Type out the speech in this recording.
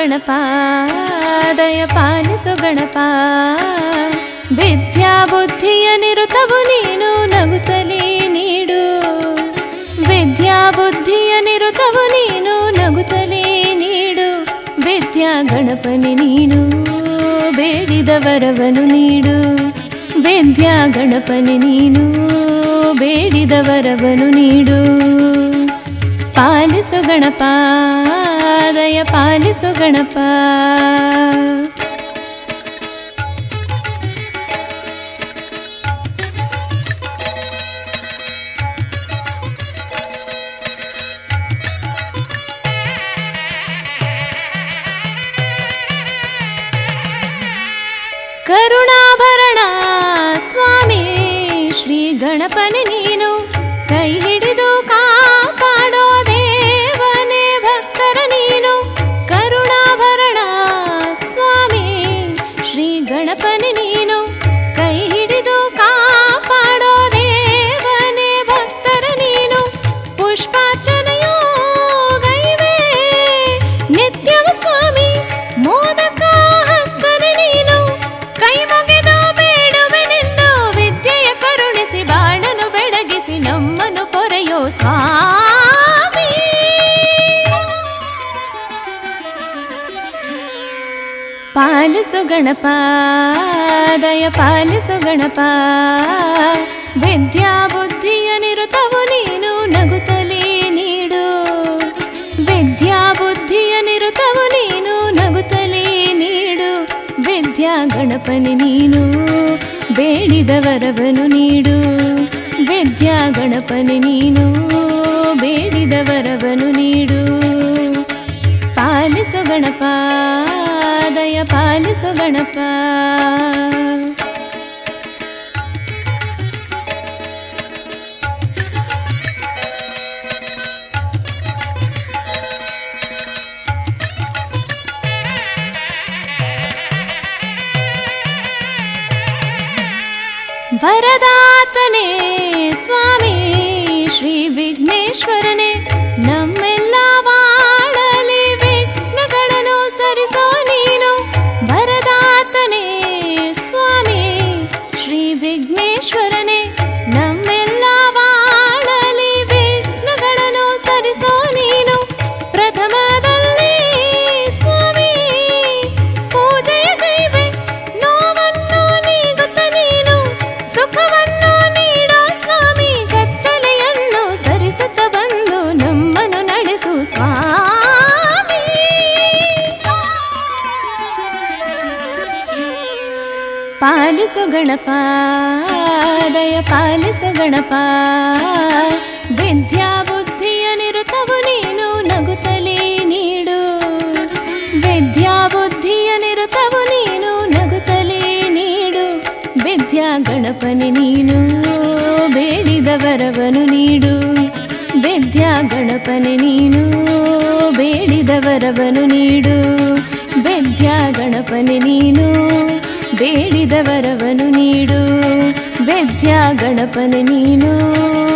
ಗಣಪ ದಯ ಪಾಲಿಸು ಗಣಪ. ವಿದ್ಯಾ ಬುದ್ಧಿಯ ನಿರುತವು ನೀನು ನಗುತ್ತಲೇ ನೀಡು. ವಿದ್ಯಾ ಬುದ್ಧಿಯ ನಿರುತವು ನೀನು ನಗುತ್ತಲೇ ನೀಡು. ವಿದ್ಯಾ ಗಣಪನೆ ನೀನು ಬೇಡಿದ ವರವನು ನೀಡು. ವಿದ್ಯಾ ಗಣಪನೆ ನೀನು ಬೇಡಿದ ವರವನು ನೀಡು. ಪಾಲಿಸು ಗಣಪ ದಯ ಪಾಲಿಸು ಗಣಪ. ಕರುಣಾಭರಣ ಸ್ವಾಮಿ ಶ್ರೀ ಗಣಪನೆ ನೀನು ಕೈ ಹಿಡಿದು ಕಾಪಾಡೋ ದೇವನೇ ಭಕ್ತರ ನೀನು. ಕರುಣಾಭರಣ ಸ್ವಾಮಿ ಶ್ರೀ ಗಣಪನೆ ನೀನು ಕೈ ಹಿಡಿದು ಕಾಪಾಡೋ ದೇವನೇ ಭಕ್ತರ ನೀನು. ಪುಷ್ಪಾರ್ಚನೆಯೋ ಗೈವೆ ನಿತ್ಯವ ಸ್ವಾಮಿ ಮೋದಕ ಹಸ್ತನೆ ನೀನು. ಕೈ ಮುಗಿದು ಬೇಡುವೆನೆಂದು ವಿದ್ಯೆಯ ಕರುಣಿಸಿ ಬಾಳನು ಬೆಳಗಿಸಿ ನಮ್ಮನು ಪೊರೆಯೋ ಸ್ವಾಮಿ. ಪಾಲಿಸು ಗಣಪ ದಯ ಪಾಲಿಸು ಗಣಪ. ವಿದ್ಯಾ ಬುದ್ಧಿಯ ನಿರುತವು ನೀನು ನಗುತ್ತಲೇ ನೀಡು. ವಿದ್ಯಾ ಬುದ್ಧಿಯ ನಿರುತವು ನೀನು ನಗುತ್ತಲೇ ನೀಡು. ವಿದ್ಯಾ ಗಣಪನೆ ನೀನು ಬೇಡಿದ ವರವನು ನೀಡು. ವಿದ್ಯಾ ಗಣಪನೆ ನೀನು ಬೇಡಿದ ವರವನು ನೀಡು. ಪಾಲಿಸು ಗಣಪ ದಯ ಪಾಲಿಸು ಗಣಪ. ವರದಾತನೇ ಸ್ವಾಮಿ ಶ್ರೀ ವಿಘ್ನೇಶ್ವರನೇ ನಮ್ಮೆಲ್ಲ ಬಾಳಲಿ ವಿಘ್ನಗಳನ್ನು ಸರಿಸೋ ನೀನು. ವರದಾತನೇ ಸ್ವಾಮಿ ಶ್ರೀ ವಿಘ್ನೇಶ್ವರನೇ ನಮ್ಮೆಲ್ಲ ಬಾಳಲಿ ವಿಘ್ನಗಳನ್ನು ಸರಿಸೋ ನೀನು. ಪ್ರಥಮದಲ್ಲಿ ಸ್ವಾಮಿ ಪೂಜೆಯ ಕೈವೆ ನೋವನ್ನು ನೀಗುತ್ತ ನೀನು. ಸುಖವನ್ನು ನೀಡೋ ಸ್ವಾಮಿ ಕತ್ತಲೆಯನ್ನು ಸರಿಸುತ್ತ ಬಂದು ನಮ್ಮನ್ನು ನಡೆಸು ಸ್ವಾಮಿ. ಪಾಲಿಸು ಗಣಪ ದಯ ಪಾಲಿಸು ಗಣಪ. ವಿದ್ಯಾ ಬುದ್ಧಿಯ ನಿರುತವು ನೀನು ನಗುತ್ತಲೇ ನೀಡು. ವಿದ್ಯಾ ಬುದ್ಧಿಯ ನಿರುತವು ನೀನು ನಗುತ್ತಲೇ ನೀಡು. ವಿದ್ಯಾ ಗಣಪನೆ ನೀನು ಬೇಡಿದ ವರವನು ನೀಡು. ವಿದ್ಯಾ ಗಣಪನೆ ನೀನು ಬೇಡಿದ ವರವನು ನೀಡು. ವಿದ್ಯಾ ಗಣಪನೆ ನೀನು ಬೇಡಿದ ವರವನು ನೀಡು. ವಿದ್ಯಾ ಗಣಪನೆ ನೀನು